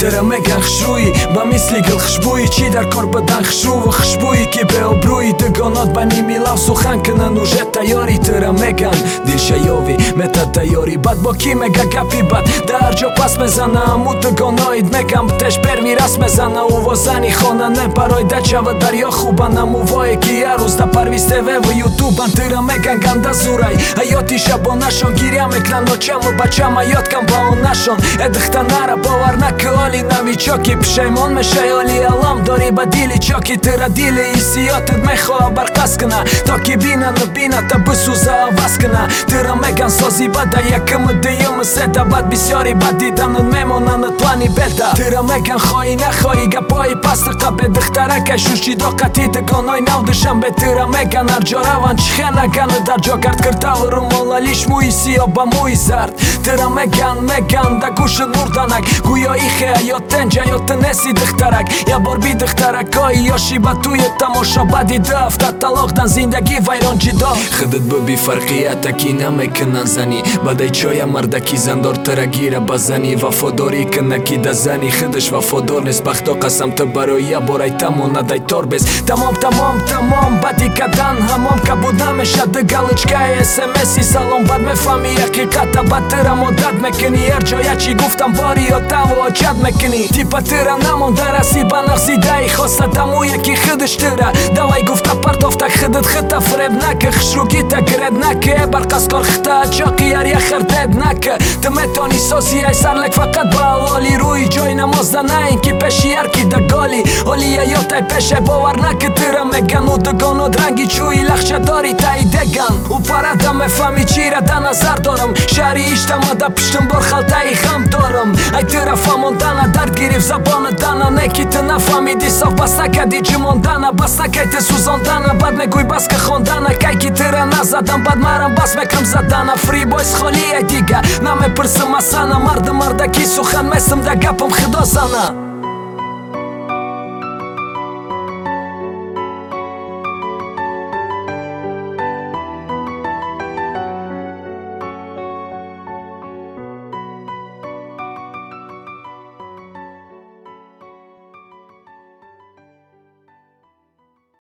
Tëra me kanë khshruji, ba misli gëll khshbuji Qi dar kor bëdan khshruve khshbuji Ki be obruji, dëgonot bani milav su khankë në nuzhet tajori Tëra me kanë dil shajovi me ta tajori Bat boki me ga kapi bat Da argjo pas me zana amu dëgonojt Me kam pëtesh per miras me zana u vozani Khona ne paroj da qavë dar jo khubana Mu voje ki aruz da parvisteve vë YouTube-an Tëra me kanë ganda zuraj Ajo tisha bo nashon Girja me klan no qamu ba qama Jot kam ba on nashon Edhe khta nara bo arna këoli Navi qoki pëshajmon me shajoli Alam dori badili qoki Tëra dili isi jotet me khoa barkaskëna Toki bina në bina ta bësu za avaskëna Tëra me kanë sozi bada ja këmë dëjë më seta Bat bisjori bat dita në memona në plani beta Tëra me kanë khoi në khoi Gapoi pas të kape dëhtara Ka shushi do ka ti të konoj nau dëshambe Tëra me kanë argjoravan qhena Kanë të argjo kart kërtavë rumolla Lish mu i si o ba mu i zart Tëra me kanë da kushën murdanak Ku jo ihe ajo tenja jo të nesi dëhtarak Ja borbi dëhtarak koj jo shiba tuje Ta mosha badi dëft Ata lok dan zindagi vajron gjido Khëdët bëbi farkia ta kina me kënan zani Badaj qoja marda ki zandor të ragira bazani Va fodori këna ki da zani Khëdësh va fodor nes bahto kasam të baroja Boraj tamon adaj torbes Tamom badi ka dan Hamom ka buda me shat dë galë qka e SMS-i salon bad me familja Ki kata bat tëra modat me këni Ergjoja qi guftan bori o tavo o qat me këni Ti pa tëra namon dara si banar si daj Khosa ta muje ki khëdësh tëra Davaj gufta partofta khëdët khëta fred nakë Khshrugita gred nakë E barkas kor khëta qoki arja khërdet nakë Të metoni sosi aj sarlek fakat ba loli Ruj gjojna mos danajn ki peshi arki da goli Olija jotaj peshe bovar nakë tëra me gan U dëgono drangi quj lakhqadori ta i degan U parata me fami qira da nazar dorëm Shari ishta ma da pështën bor khalta i ham dorëm Aj tëra fa montana dart giriv zabonë dana Ne kitë na fami disov basta ka di gjimon dana Basta kaj të suzon dana Bad me guj bas ka khondana Kaj ki tëra nazadan Bad maran bas me këm zadana Free boys kholi e diga Na me përsë masana Mardë marda ki su khan mesëm da gapëm khidozana